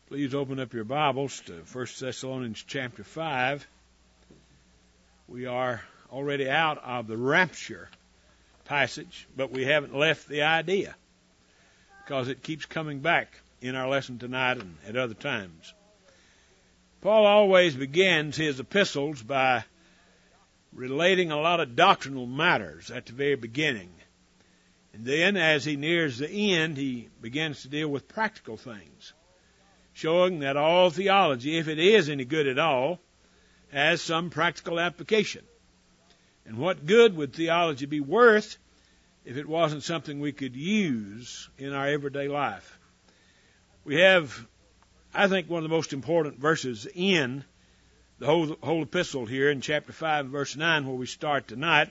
Please open up your Bibles to 1 Thessalonians chapter 5. We are already out of the rapture passage, but we haven't left the idea because it keeps coming back in our lesson tonight and at other times. Paul always begins his epistles by relating a lot of doctrinal matters at the very beginning. And then as he nears the end, he begins to deal with practical things, showing that all theology, if it is any good at all, has some practical application. And what good would theology be worth if it wasn't something we could use in our everyday life? We have, I think, one of the most important verses in the whole epistle here in chapter 5, verse 9, where we start tonight.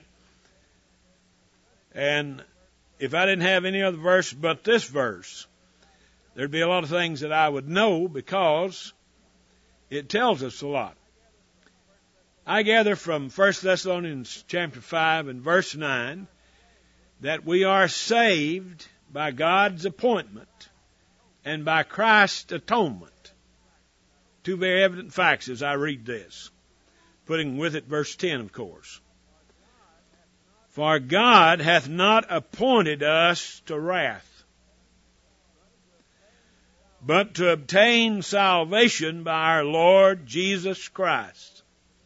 And if I didn't have any other verse but this verse, there'd be a lot of things that I would know because it tells us a lot. I gather from 1 Thessalonians chapter 5 and verse 9 that we are saved by God's appointment and by Christ's atonement. Two very evident facts as I read this, putting with it verse 10, of course. For God hath not appointed us to wrath, but to obtain salvation by our Lord Jesus Christ.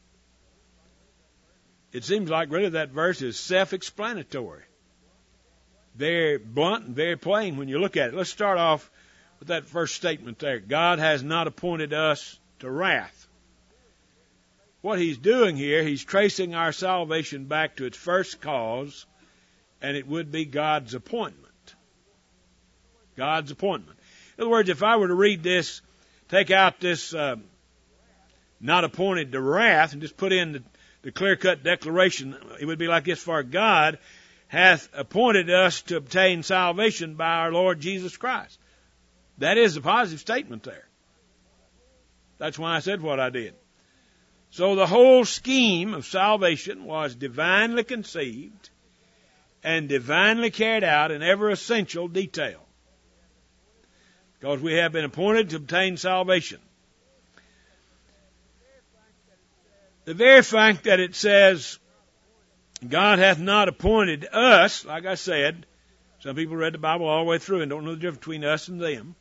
It seems like really that verse is self-explanatory. Very blunt and very plain when you look at it. Let's start off with that first statement there. God has not appointed us to wrath. What he's doing here, he's tracing our salvation back to its first cause, and it would be God's appointment. God's appointment. In other words, if I were to read this, take out this not appointed to wrath, and just put in the clear-cut declaration, it would be like this: for God hath appointed us to obtain salvation by our Lord Jesus Christ. That is a positive statement there. That's why I said what I did. So the whole scheme of salvation was divinely conceived and divinely carried out in every essential detail, because we have been appointed to obtain salvation. The very fact that it says, God hath not appointed us, like I said, some people read the Bible all the way through and don't know the difference between us and them.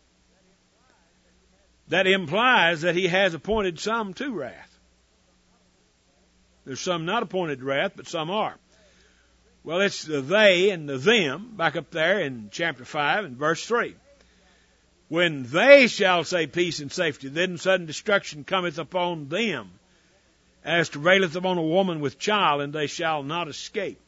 That implies that he has appointed some to wrath. There's some not appointed to wrath, but some are. Well, it's the they and the them, back up there in chapter 5 and verse 3. When they shall say peace and safety, then sudden destruction cometh upon them, as travaileth upon a woman with child, and they shall not escape.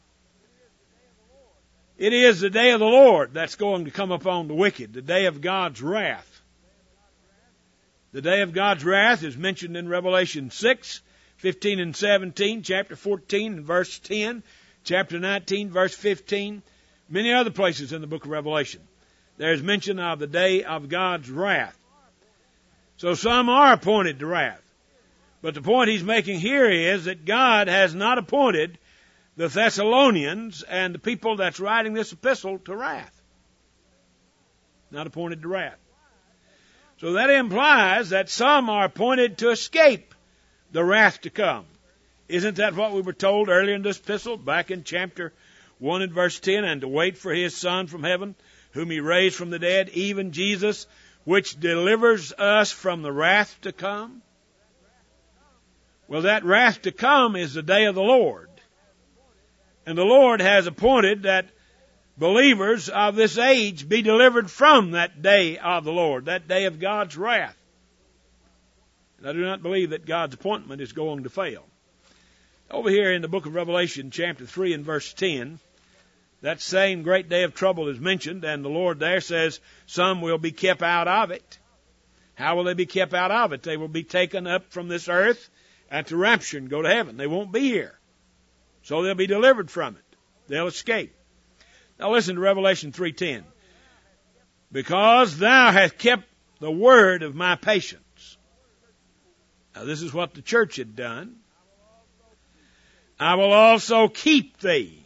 It is the day of the Lord that's going to come upon the wicked, the day of God's wrath. The day of God's wrath is mentioned in Revelation 6, 15 and 17, chapter 14 and verse 10, chapter 19, verse 15, many other places in the book of Revelation. There is mention of the day of God's wrath. So some are appointed to wrath. But the point he's making here is that God has not appointed the Thessalonians and the people that's writing this epistle to wrath. Not appointed to wrath. So that implies that some are appointed to escape the wrath to come. Isn't that what we were told earlier in this epistle, back in chapter 1 and verse 10, and to wait for his Son from heaven, whom he raised from the dead, even Jesus, which delivers us from the wrath to come? Well, that wrath to come is the day of the Lord. And the Lord has appointed that believers of this age be delivered from that day of the Lord, that day of God's wrath. And I do not believe that God's appointment is going to fail. Over here in the book of Revelation, chapter 3 and verse 10, that same great day of trouble is mentioned, and the Lord there says some will be kept out of it. How will they be kept out of it? They will be taken up from this earth at the rapture and go to heaven. They won't be here. So they'll be delivered from it. They'll escape. Now listen to Revelation 3:10. Because thou hast kept the word of my patience. Now this is what the church had done. I will also keep thee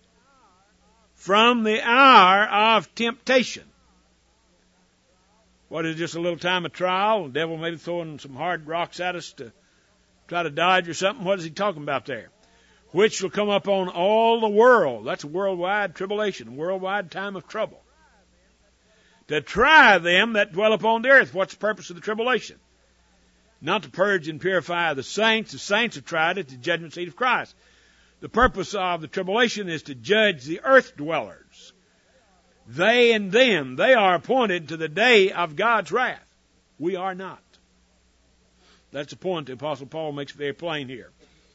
from the hour of temptation. What is just a little time of trial? The devil may be throwing some hard rocks at us to try to dodge or something. What is he talking about there? Which will come upon all the world. That's a worldwide tribulation, a worldwide time of trouble. To try them that dwell upon the earth. What's the purpose of the tribulation? Not to purge and purify the saints. The saints are tried at the judgment seat of Christ. The purpose of the tribulation is to judge the earth dwellers. They and them, they are appointed to the day of God's wrath. We are not. That's the point the Apostle Paul makes very plain here.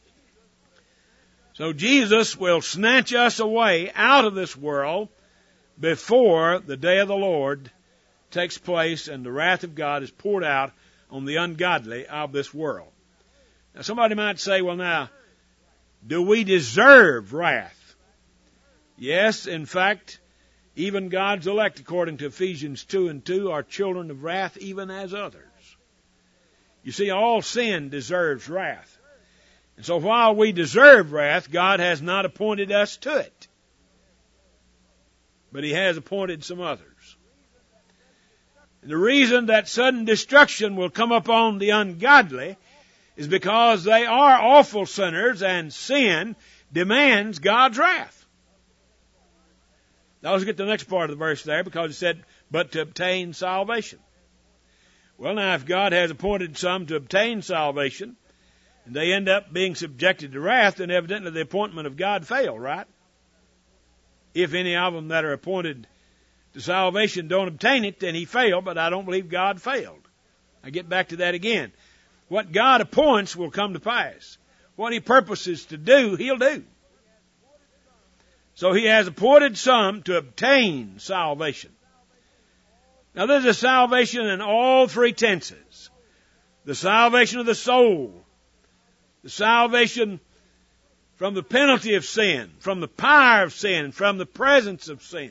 So Jesus will snatch us away out of this world before the day of the Lord takes place and the wrath of God is poured out on the ungodly of this world. Now somebody might say, well now, do we deserve wrath? Yes, in fact, even God's elect, according to Ephesians 2:2, are children of wrath even as others. You see, all sin deserves wrath. And so while we deserve wrath, God has not appointed us to it. But He has appointed some others. And the reason that sudden destruction will come upon the ungodly is because they are awful sinners and sin demands God's wrath. Now let's get to the next part of the verse there, because it said, but to obtain salvation. Well, now, if God has appointed some to obtain salvation, and they end up being subjected to wrath, then evidently the appointment of God failed, right? If any of them that are appointed to salvation don't obtain it, then He failed, but I don't believe God failed. I get back to that again. What God appoints will come to pass. What He purposes to do, He'll do. So He has appointed some to obtain salvation. Now there's a salvation in all three tenses. The salvation of the soul. The salvation from the penalty of sin, from the power of sin, from the presence of sin.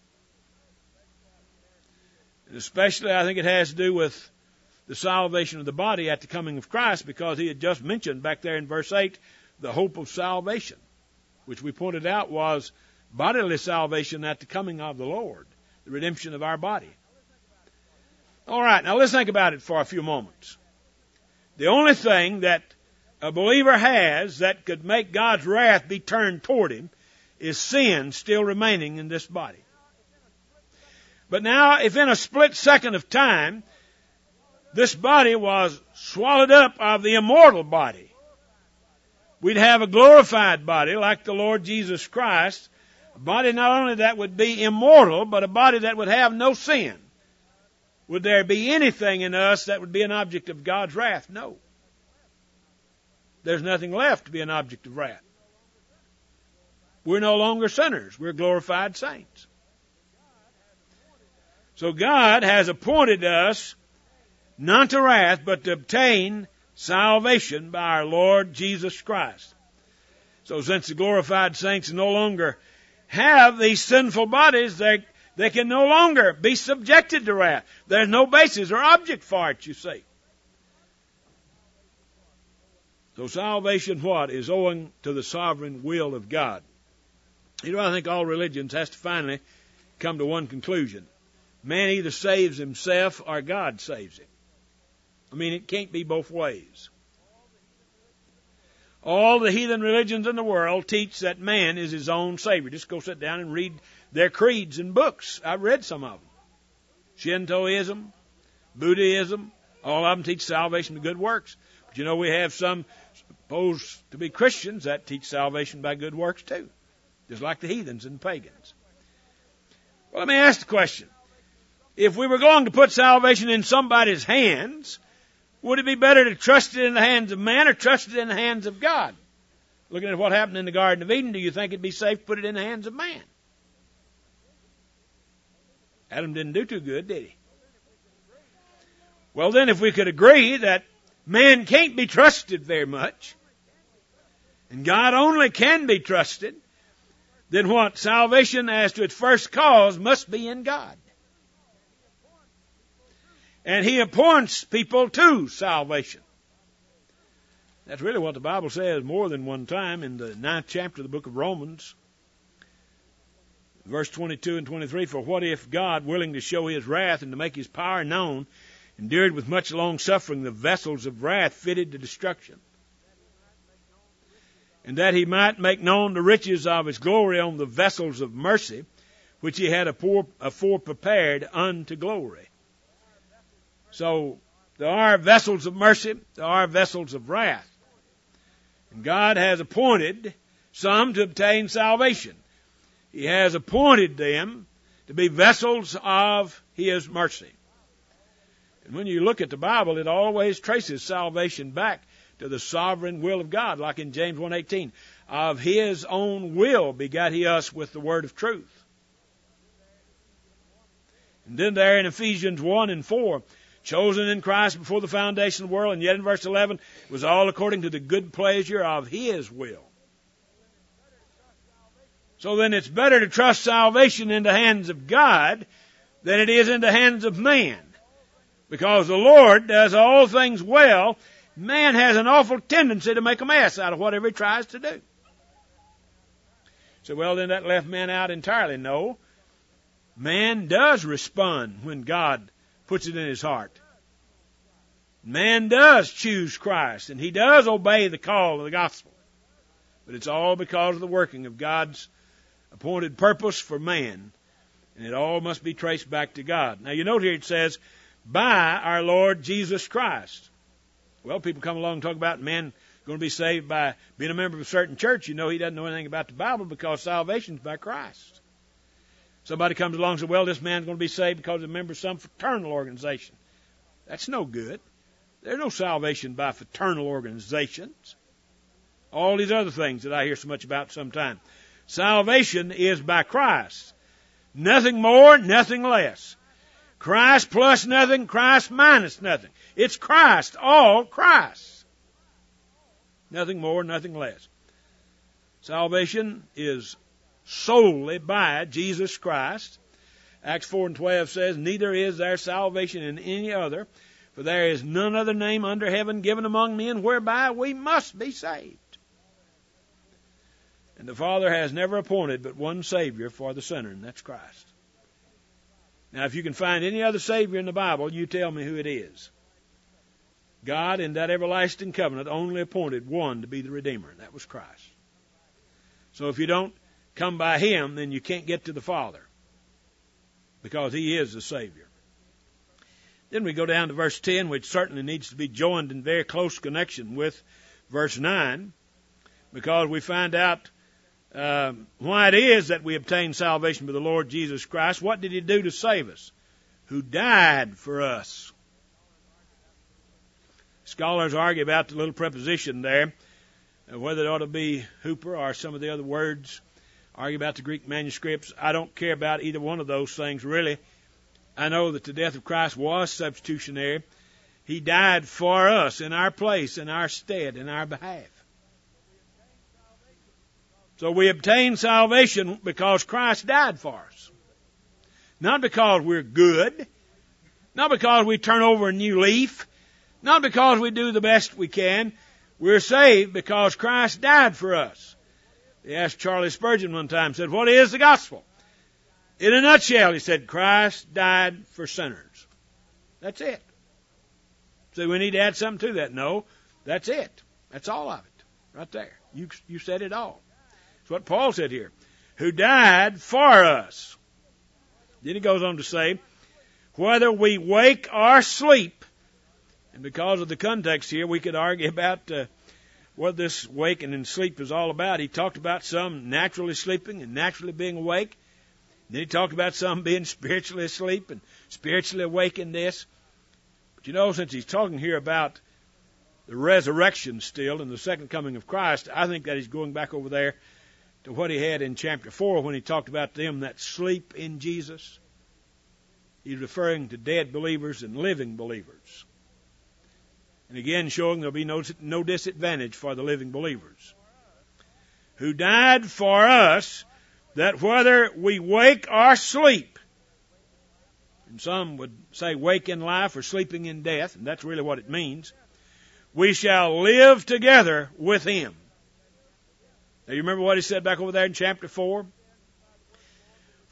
And especially I think it has to do with the salvation of the body at the coming of Christ, because He had just mentioned back there in verse 8 the hope of salvation, which we pointed out was bodily salvation at the coming of the Lord, the redemption of our body. All right, now let's think about it for a few moments. The only thing that a believer has that could make God's wrath be turned toward him is sin still remaining in this body. But now, if in a split second of time, this body was swallowed up of the immortal body, we'd have a glorified body like the Lord Jesus Christ, a body not only that would be immortal, but a body that would have no sin. Would there be anything in us that would be an object of God's wrath? No. There's nothing left to be an object of wrath. We're no longer sinners. We're glorified saints. So God has appointed us not to wrath, but to obtain salvation by our Lord Jesus Christ. So since the glorified saints no longer have these sinful bodies, they can no longer be subjected to wrath. There's no basis or object for it, you see. So salvation, what? Is owing to the sovereign will of God. You know, I think all religions has to finally come to one conclusion. Man either saves himself or God saves him. I mean, it can't be both ways. All the heathen religions in the world teach that man is his own Savior. Just go sit down and read their creeds and books. I've read some of them. Shintoism, Buddhism, all of them teach salvation to good works. But you know, we have some supposed to be Christians that teach salvation by good works too. Just like the heathens and pagans. Well, let me ask the question. If we were going to put salvation in somebody's hands, would it be better to trust it in the hands of man or trust it in the hands of God? Looking at what happened in the Garden of Eden, do you think it'd be safe to put it in the hands of man? Adam didn't do too good, did he? Well, then, if we could agree that man can't be trusted very much, and God only can be trusted, then what? Salvation as to its first cause must be in God. And He appoints people to salvation. That's really what the Bible says more than one time in the 9th chapter of the book of Romans. Verse 22 and 23, for what if God, willing to show his wrath and to make his power known, endured with much long suffering the vessels of wrath fitted to destruction, and that he might make known the riches of his glory on the vessels of mercy, which he had afore prepared unto glory. So there are vessels of mercy, there are vessels of wrath. And God has appointed some to obtain salvation. He has appointed them to be vessels of his mercy. And when you look at the Bible, it always traces salvation back to the sovereign will of God, like in James 1:18. Of his own will begat he us with the word of truth. And then there in Ephesians 1 and 4, chosen in Christ before the foundation of the world, and yet in verse 11, it was all according to the good pleasure of his will. So then it's better to trust salvation in the hands of God than it is in the hands of man. Because the Lord does all things well, man has an awful tendency to make a mess out of whatever he tries to do. So, well, then that left man out entirely. No. Man does respond when God puts it in his heart. Man does choose Christ, and he does obey the call of the gospel. But it's all because of the working of God's appointed purpose for man, and it all must be traced back to God. Now, you note here it says, by our Lord Jesus Christ. Well, people come along and talk about man going to be saved by being a member of a certain church. You know he doesn't know anything about the Bible because salvation is by Christ. Somebody comes along and says, well, this man's going to be saved because he's a member of some fraternal organization. That's no good. There's no salvation by fraternal organizations. All these other things that I hear so much about sometimes. Salvation is by Christ. Nothing more, nothing less. Christ plus nothing, Christ minus nothing. It's Christ, all Christ. Nothing more, nothing less. Salvation is solely by Jesus Christ. Acts 4 and 12 says, neither is there salvation in any other, for there is none other name under heaven given among men whereby we must be saved. And the Father has never appointed but one Savior for the sinner, and that's Christ. Now, if you can find any other Savior in the Bible, you tell me who it is. God, in that everlasting covenant, only appointed one to be the Redeemer, and that was Christ. So if you don't come by him, then you can't get to the Father, because he is the Savior. Then we go down to verse 10, which certainly needs to be joined in very close connection with verse 9, because we find out why it is that we obtain salvation by the Lord Jesus Christ. What did he do to save us? Who died for us. Scholars argue about the little preposition there, whether it ought to be hooper or some of the other words. Argue about the Greek manuscripts. I don't care about either one of those things, really. I know that the death of Christ was substitutionary. He died for us, in our place, in our stead, in our behalf. So we obtain salvation because Christ died for us. Not because we're good. Not because we turn over a new leaf. Not because we do the best we can. We're saved because Christ died for us. They asked Charlie Spurgeon one time, said, what is the gospel? In a nutshell, he said, Christ died for sinners. That's it. So we need to add something to that. No, that's it. That's all of it. Right there. You said it all. That's what Paul said here. Who died for us. Then he goes on to say, whether we wake or sleep. And because of the context here, we could argue about what this waking and sleep is all about. He talked about some naturally sleeping and naturally being awake. Then he talked about some being spiritually asleep and spiritually awake in this. But you know, since he's talking here about the resurrection still and the second coming of Christ, I think that he's going back over there to what he had in chapter 4 when he talked about them that sleep in Jesus. He's referring to dead believers and living believers. And again, showing there'll be no disadvantage for the living believers. Who died for us, that whether we wake or sleep, and some would say wake in life or sleeping in death, and that's really what it means, we shall live together with him. Now you remember what he said back over there in chapter 4?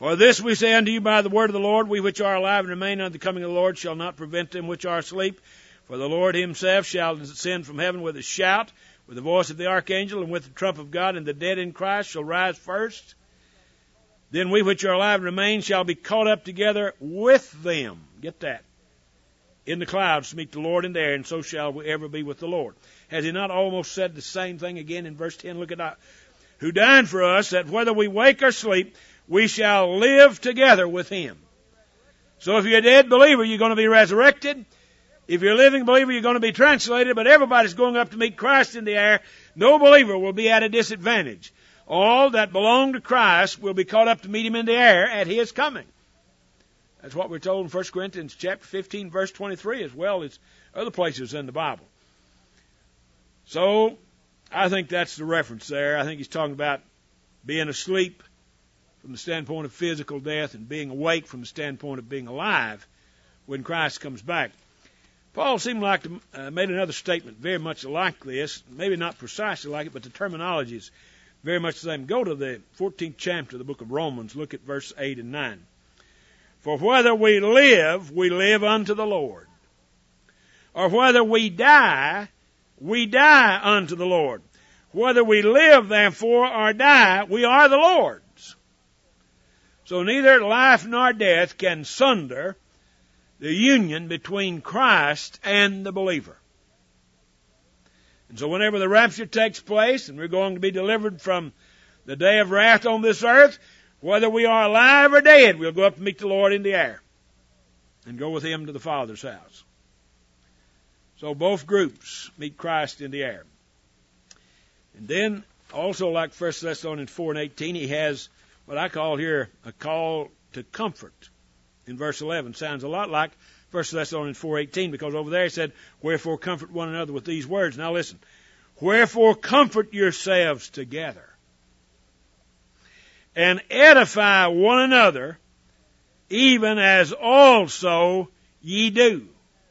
For this we say unto you by the word of the Lord, we which are alive and remain unto the coming of the Lord shall not prevent them which are asleep. For the Lord himself shall descend from heaven with a shout, with the voice of the archangel, and with the trump of God, and the dead in Christ shall rise first. Then we which are alive and remain shall be caught up together with them. Get that. In the clouds to meet the Lord in the air, and so shall we ever be with the Lord. Has he not almost said the same thing again in verse 10? Look at that. Who died for us, that whether we wake or sleep, we shall live together with him. So if you're a dead believer, you're going to be resurrected. If you're a living believer, you're going to be translated, but everybody's going up to meet Christ in the air. No believer will be at a disadvantage. All that belong to Christ will be caught up to meet him in the air at his coming. That's what we're told in 1 Corinthians chapter 15, verse 23, as well as other places in the Bible. So, I think that's the reference there. I think he's talking about being asleep from the standpoint of physical death and being awake from the standpoint of being alive when Christ comes back. Paul seemed like to made another statement very much like this, maybe not precisely like it, but the terminology is very much the same. Go to the 14th chapter of the book of Romans. Look at verse 8 and 9. For whether we live unto the Lord. Or whether we die unto the Lord. Whether we live, therefore, or die, we are the Lord's. So neither life nor death can sunder the union between Christ and the believer. And so whenever the rapture takes place and we're going to be delivered from the day of wrath on this earth, whether we are alive or dead, we'll go up to meet the Lord in the air and go with him to the Father's house. So both groups meet Christ in the air. And then, also like 1 Thessalonians 4 and 18, he has what I call here a call to comfort. In verse 11, sounds a lot like 1 Thessalonians 4:18, because over there he said, wherefore comfort one another with these words. Now listen, wherefore comfort yourselves together and edify one another, even as also ye do.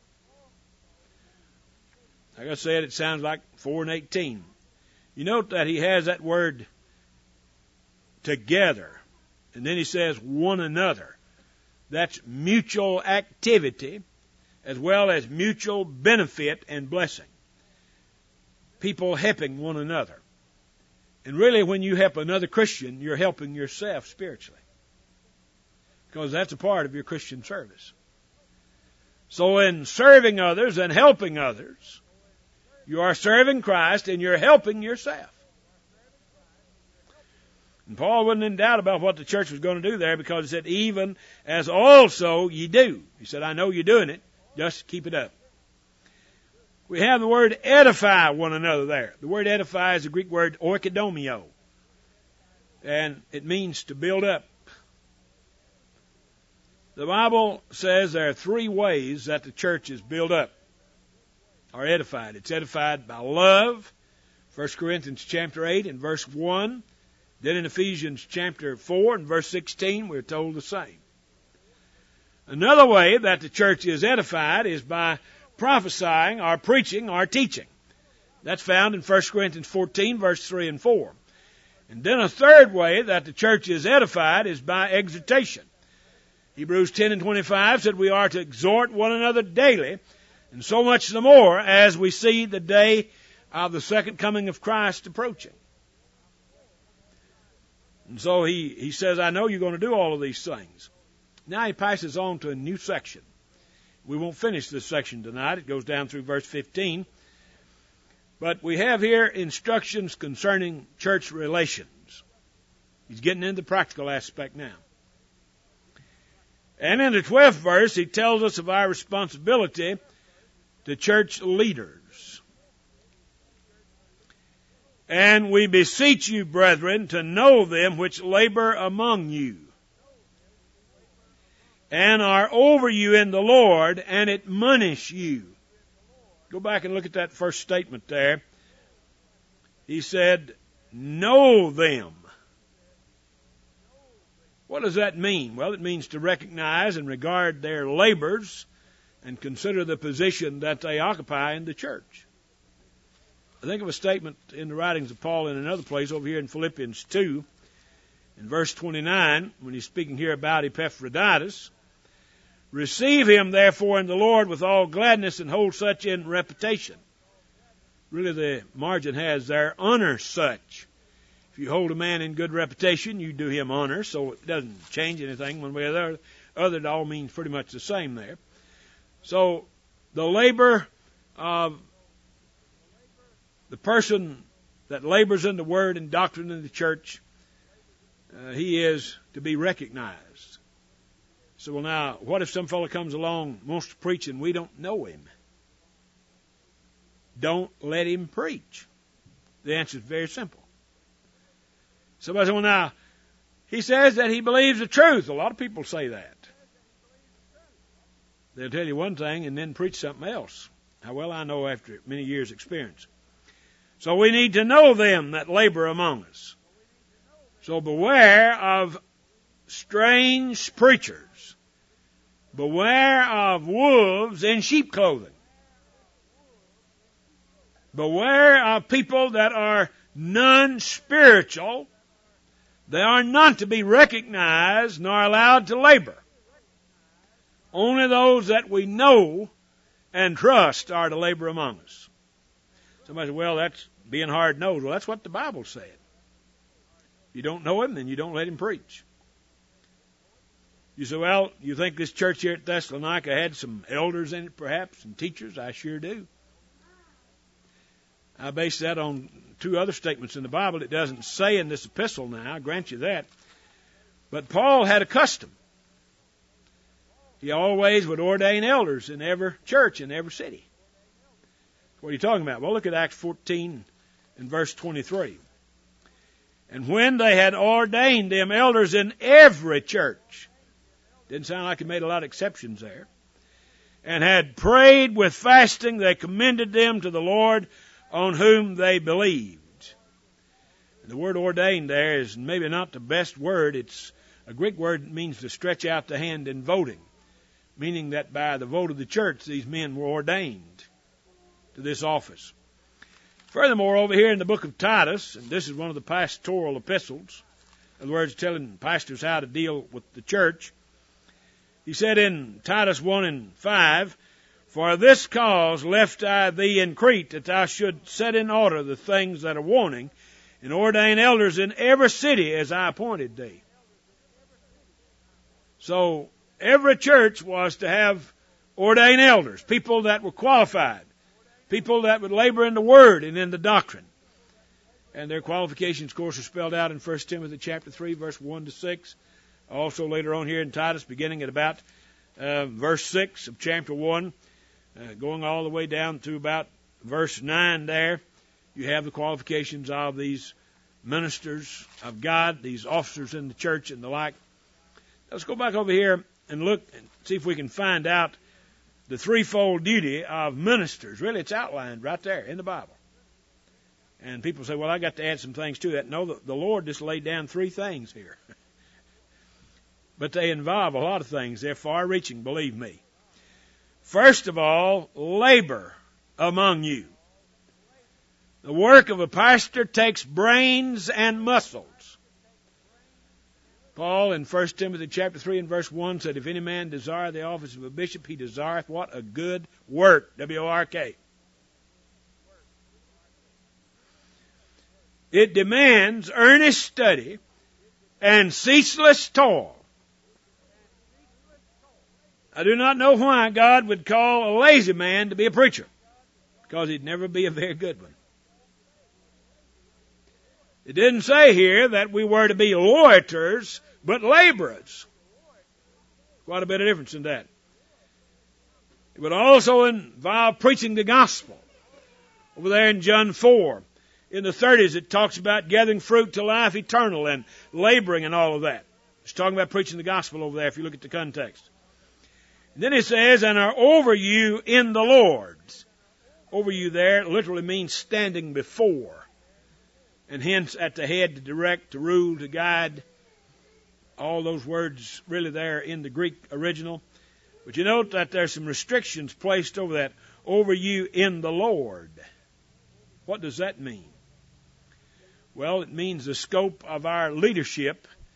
Like I said, it sounds like 4 and 18. You note that he has that word together, and then he says one another. That's mutual activity as well as mutual benefit and blessing. People helping one another. And really, when you help another Christian, you're helping yourself spiritually. Because that's a part of your Christian service. So in serving others and helping others, you are serving Christ and you're helping yourself. And Paul wasn't in doubt about what the church was going to do there, because he said, even as also ye do. He said, I know you're doing it. Just keep it up. We have the word edify one another there. The word edify is the Greek word oikodomio. And it means to build up. The Bible says there are 3 ways that the church is built up or edified. It's edified by love. 1 Corinthians chapter 8 and verse 1. Then in Ephesians chapter 4 and verse 16, we're told the same. Another way that the church is edified is by prophesying or preaching or teaching. That's found in 1 Corinthians 14, verse 3 and 4. And then a third way that the church is edified is by exhortation. Hebrews 10 and 25 said we are to exhort one another daily, and so much the more as we see the day of the second coming of Christ approaching. And so he says, I know you're going to do all of these things. Now he passes on to a new section. We won't finish this section tonight. It goes down through verse 15. But we have here instructions concerning church relations. He's getting into the practical aspect now. And in the 12th verse, he tells us of our responsibility to church leaders. And we beseech you, brethren, to know them which labor among you, and are over you in the Lord, and admonish you. Go back and look at that first statement there. He said, know them. What does that mean? Well, it means to recognize and regard their labors and consider the position that they occupy in the church. I think of a statement in the writings of Paul in another place over here in Philippians 2. In verse 29, when he's speaking here about Epaphroditus, receive him therefore in the Lord with all gladness and hold such in reputation. Really the margin has there, honor such. If you hold a man in good reputation, you do him honor, so it doesn't change anything one way or the other. Other, it all means pretty much the same there. So the labor of the person that labors in the word and doctrine in the church, he is to be recognized. So, well, now, what if some fellow comes along, wants to preach, and we don't know him? Don't let him preach. The answer is very simple. Somebody says, well, now, he says that he believes the truth. A lot of people say that. They'll tell you one thing and then preach something else. How well I know after many years' experience. So we need to know them that labor among us. So beware of strange preachers. Beware of wolves in sheep clothing. Beware of people that are non-spiritual. They are not to be recognized nor allowed to labor. Only those that we know and trust are to labor among us. Somebody said, well, that's being hard-nosed. Well, that's what the Bible said. If you don't know him, then you don't let him preach. You say, well, you think this church here at Thessalonica had some elders in it, perhaps, some teachers? I sure do. I base that on two other statements in the Bible. It doesn't say in this epistle now, I grant you that. But Paul had a custom. He always would ordain elders in every church, in every city. What are you talking about? Well, look at Acts 14 and verse 23. And when they had ordained them elders in every church, didn't sound like he made a lot of exceptions there, and had prayed with fasting, they commended them to the Lord on whom they believed. And the word ordained there is maybe not the best word. It's a Greek word that means to stretch out the hand in voting, meaning that by the vote of the church, these men were ordained to this office. Furthermore, over here in the book of Titus, and this is one of the pastoral epistles, in other words, telling pastors how to deal with the church, he said in Titus 1 and 5, for this cause left I thee in Crete, that thou should set in order the things that are wanting, and ordain elders in every city as I appointed thee. So every church was to have ordained elders, people that were qualified, people that would labor in the word and in the doctrine. And their qualifications, of course, are spelled out in 1 Timothy chapter 3, verse 1 to 6. Also later on here in Titus, beginning at about verse 6 of chapter 1, going all the way down to about verse 9 there, you have the qualifications of these ministers of God, these officers in the church and the like. Let's go back over here and look and see if we can find out the threefold duty of ministers. Really, it's outlined right there in the Bible. And people say, well, I got to add some things to that. No, the Lord just laid down three things here. But they involve a lot of things. They're far-reaching, believe me. First of all, labor among you. The work of a pastor takes brains and muscles. Paul in 1 Timothy chapter 3 and verse 1 said, if any man desire the office of a bishop, he desireth what? A good work. W-O-R-K. It demands earnest study and ceaseless toil. I do not know why God would call a lazy man to be a preacher, because he'd never be a very good one. It didn't say here that we were to be loiterers, but laborers. Quite a bit of difference in that. It would also involve preaching the gospel. Over there in John 4, in the 30s, it talks about gathering fruit to life eternal and laboring and all of that. It's talking about preaching the gospel over there if you look at the context. And then it says, and are over you in the Lord. Over you there literally means standing before. And hence at the head, to direct, to rule, to guide. All those words really there in the Greek original. But you note that there's some restrictions placed over that. Over you in the Lord. What does that mean? Well, it means the scope of our leadership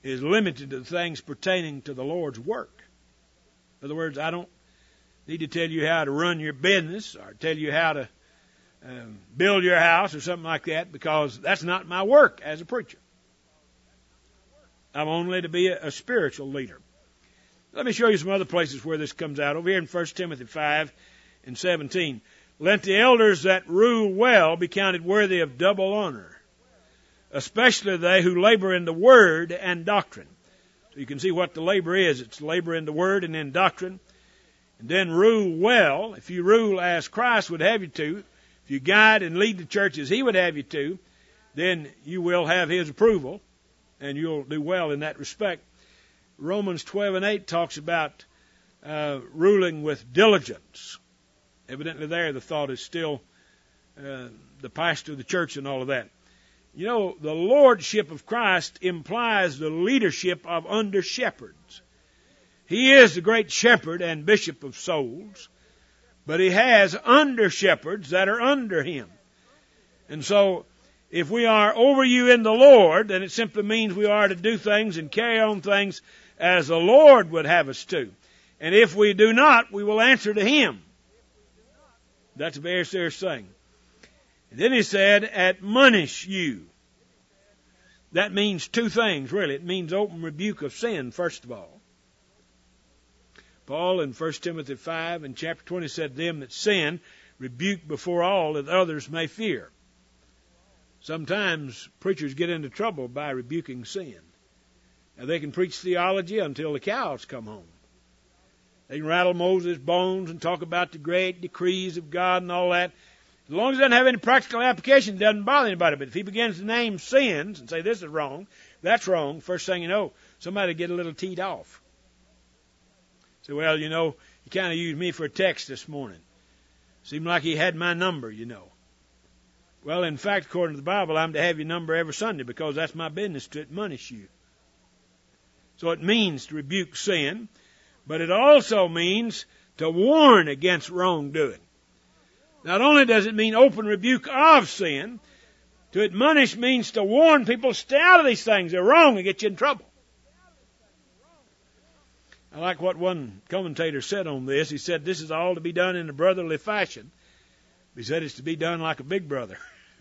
is limited to the things pertaining to the Lord's work. In other words, I don't need to tell you how to run your business or tell you how to build your house or something like that, because that's not my work as a preacher. I'm only to be a spiritual leader. Let me show you some other places where this comes out. Over here in 1 Timothy 5:17. Let the elders that rule well be counted worthy of double honor, especially they who labor in the word and doctrine. So you can see what the labor is. It's labor in the word and in doctrine. And then rule well. If you rule as Christ would have you to, if you guide and lead the church as He would have you to, then you will have His approval, and you'll do well in that respect. Romans 12:8 talks about ruling with diligence. Evidently there the thought is still the pastor of the church and all of that. You know, the lordship of Christ implies the leadership of under-shepherds. He is the great shepherd and bishop of souls, but He has under-shepherds that are under Him. And so, if we are over you in the Lord, then it simply means we are to do things and carry on things as the Lord would have us to. And if we do not, we will answer to Him. That's a very serious thing. And then he said, admonish you. That means two things, really. It means open rebuke of sin, first of all. Paul in 1 Timothy 5 and chapter 20 said, them that sin, rebuke before all, that others may fear. Sometimes preachers get into trouble by rebuking sin. Now, they can preach theology until the cows come home. They can rattle Moses' bones and talk about the great decrees of God and all that. As long as it doesn't have any practical application, it doesn't bother anybody. But if he begins to name sins and say this is wrong, that's wrong, first thing you know, somebody get a little teed off. Say, well, you know, he kind of used me for a text this morning. Seemed like he had my number, you know. Well, in fact, according to the Bible, I'm to have your number every Sunday because that's my business, to admonish you. So it means to rebuke sin, but it also means to warn against wrongdoing. Not only does it mean open rebuke of sin, to admonish means to warn people, stay out of these things. They're wrong and get you in trouble. I like what one commentator said on this. He said this is all to be done in a brotherly fashion. He said it's to be done like a big brother.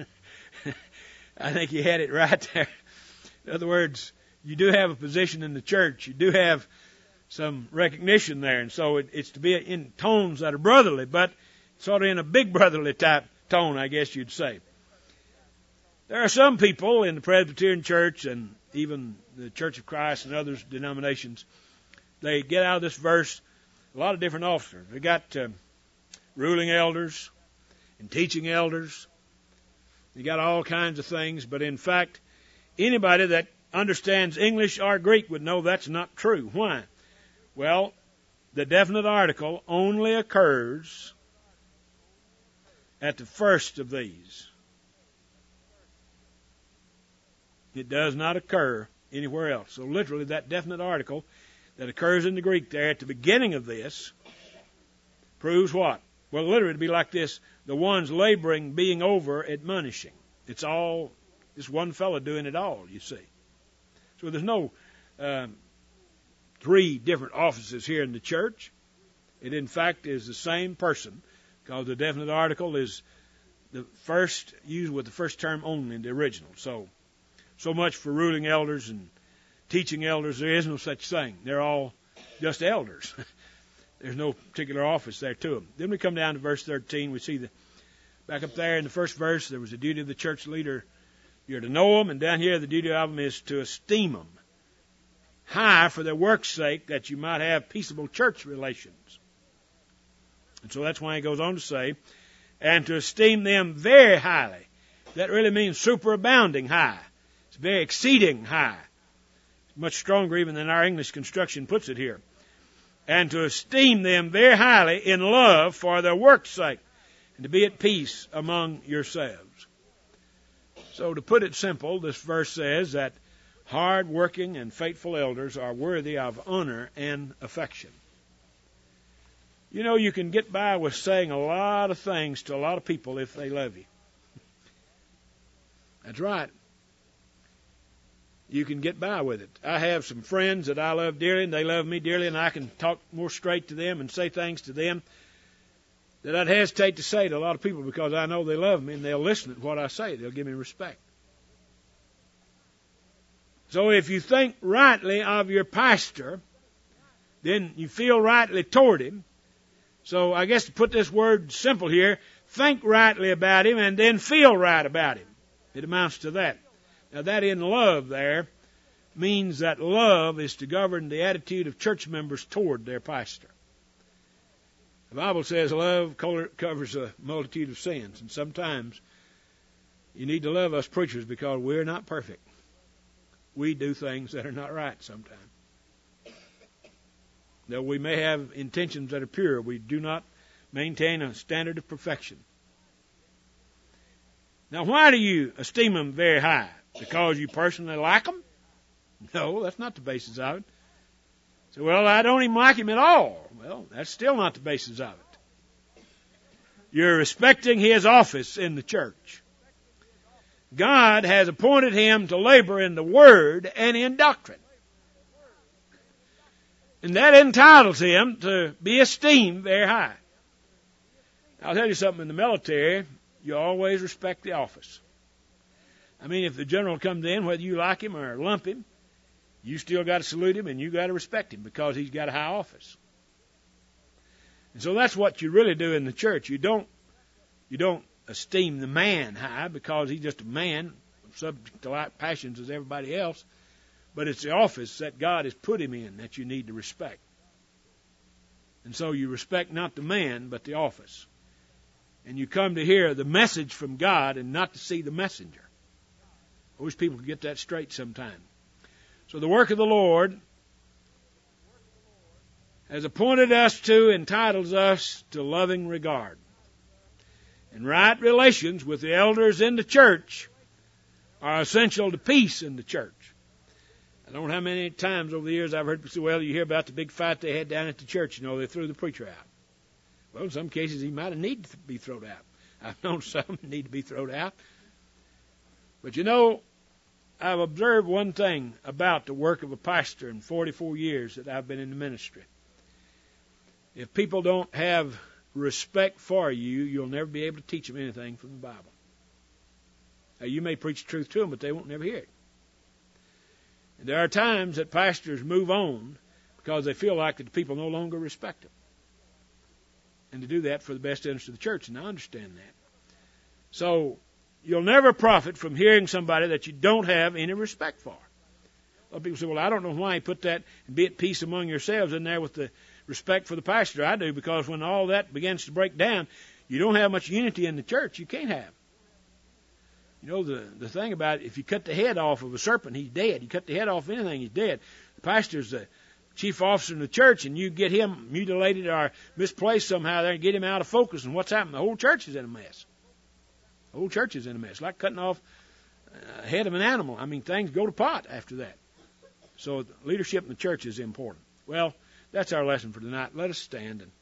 I think he had it right there. In other words, you do have a position in the church. You do have some recognition there. And so it's to be in tones that are brotherly, but sort of in a big brotherly type tone, I guess you'd say. There are some people in the Presbyterian Church and even the Church of Christ and other denominations, they get out of this verse a lot of different officers. They got ruling elders and teaching elders. You got all kinds of things, but in fact, anybody that understands English or Greek would know that's not true. Why? Well, the definite article only occurs at the first of these. It does not occur anywhere else. So literally that definite article that occurs in the Greek there at the beginning of this proves what? Well, literally it'd be like this: the ones laboring, being over, admonishing. It's all this one fellow doing it all, you see. So there's no three different offices here in the church. It in fact is the same person, because the definite article is the first used with the first term only in the original. So much for ruling elders and teaching elders. There is no such thing. They're all just elders. There's no particular office there to them. Then we come down to verse 13. We see back up there in the first verse, there was the duty of the church leader. You're to know them, and down here the duty of them is to esteem them high for their work's sake, that you might have peaceable church relations. And so that's why he goes on to say, and to esteem them very highly. That really means superabounding high. It's very exceeding high. It's much stronger even than our English construction puts it here. And to esteem them very highly in love for their work's sake, and to be at peace among yourselves. So to put it simple, this verse says that hard-working and faithful elders are worthy of honor and affection. You know, you can get by with saying a lot of things to a lot of people if they love you. That's right. you can get by with it. I have some friends that I love dearly, and they love me dearly, and I can talk more straight to them and say things to them that I'd hesitate to say to a lot of people because I know they love me and they'll listen to what I say. They'll give me respect. So if you think rightly of your pastor, then you feel rightly toward him. So I guess to put this word simple here, think rightly about him and then feel right about him. It amounts to that. Now that in love there means that love is to govern the attitude of church members toward their pastor. The Bible says love covers a multitude of sins, and sometimes you need to love us preachers because we're not perfect. We do things that are not right sometimes. Though we may have intentions that are pure, we do not maintain a standard of perfection. Now, why do you esteem them very high? Because you personally like them? No, that's not the basis of it. So, well, I don't even like him at all. Well, that's still not the basis of it. You're respecting his office in the church. God has appointed him to labor in the Word and in doctrine. And that entitles him to be esteemed very high. I'll tell you something, in the military, you always respect the office. I mean, if the general comes in, whether you like him or lump him, you still got to salute him and you got to respect him because he's got a high office. And so that's what you really do in the church. You don't esteem the man high because he's just a man, subject to like passions as everybody else. But it's the office that God has put him in that you need to respect. And so you respect not the man, but the office. And you come to hear the message from God and not to see the messenger. I wish people could get that straight sometime. So the work of the Lord has appointed us to, entitles us to loving regard. And right relations with the elders in the church are essential to peace in the church. I don't know how many times over the years I've heard people say, well, you hear about the big fight they had down at the church. You know, they threw the preacher out. Well, in some cases he might have needed to be thrown out. I've known some need to be thrown out. But you know, I've observed one thing about the work of a pastor in 44 years that I've been in the ministry. If people don't have respect for you, you'll never be able to teach them anything from the Bible. Now, you may preach truth to them, but they won't never hear it. And there are times that pastors move on because they feel like that the people no longer respect them. And to do that for the best interest of the church, and I understand that. So, you'll never profit from hearing somebody that you don't have any respect for. A lot of people say, well, I don't know why he put that and be at peace among yourselves in there with the respect for the pastor. I do, because when all that begins to break down, you don't have much unity in the church. You can't have. You know, the thing about it, if you cut the head off of a serpent, he's dead. You cut the head off of anything, he's dead. The pastor's the chief officer in the church, and you get him mutilated or misplaced somehow there and get him out of focus, and what's happened? The whole church is in a mess. The whole church is in a mess. Like cutting off a head of an animal. I mean, things go to pot after that. So leadership in the church is important. Well, that's our lesson for tonight. Let us stand and